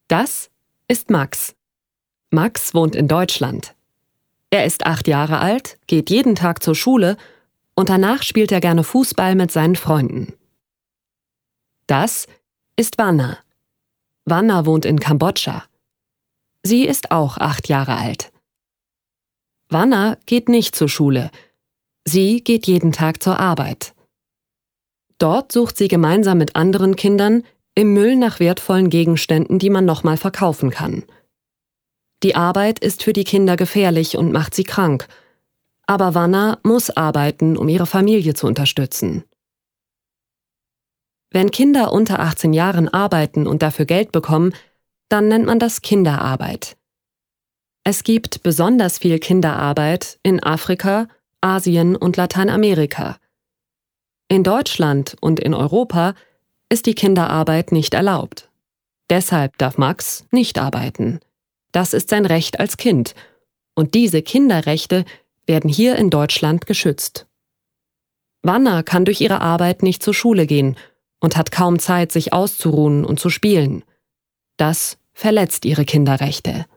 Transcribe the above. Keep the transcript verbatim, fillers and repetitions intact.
Das ist Max. Max wohnt in Deutschland. Er ist acht Jahre alt, geht jeden Tag zur Schule und danach spielt er gerne Fußball mit seinen Freunden. Das ist Vanna. Vanna wohnt in Kambodscha. Sie ist auch acht Jahre alt. Vanna geht nicht zur Schule. Sie geht jeden Tag zur Arbeit. Dort sucht sie gemeinsam mit anderen Kindern im Müll nach wertvollen Gegenständen, die man nochmal verkaufen kann. Die Arbeit ist für die Kinder gefährlich und macht sie krank. Aber Vanna muss arbeiten, um ihre Familie zu unterstützen. Wenn Kinder unter achtzehn Jahren arbeiten und dafür Geld bekommen, dann nennt man das Kinderarbeit. Es gibt besonders viel Kinderarbeit in Afrika, Asien und Lateinamerika. In Deutschland und in Europa ist die Kinderarbeit nicht erlaubt. Deshalb darf Max nicht arbeiten. Das ist sein Recht als Kind. Und diese Kinderrechte werden hier in Deutschland geschützt. Vanna kann durch ihre Arbeit nicht zur Schule gehen und hat kaum Zeit, sich auszuruhen und zu spielen. Das verletzt ihre Kinderrechte.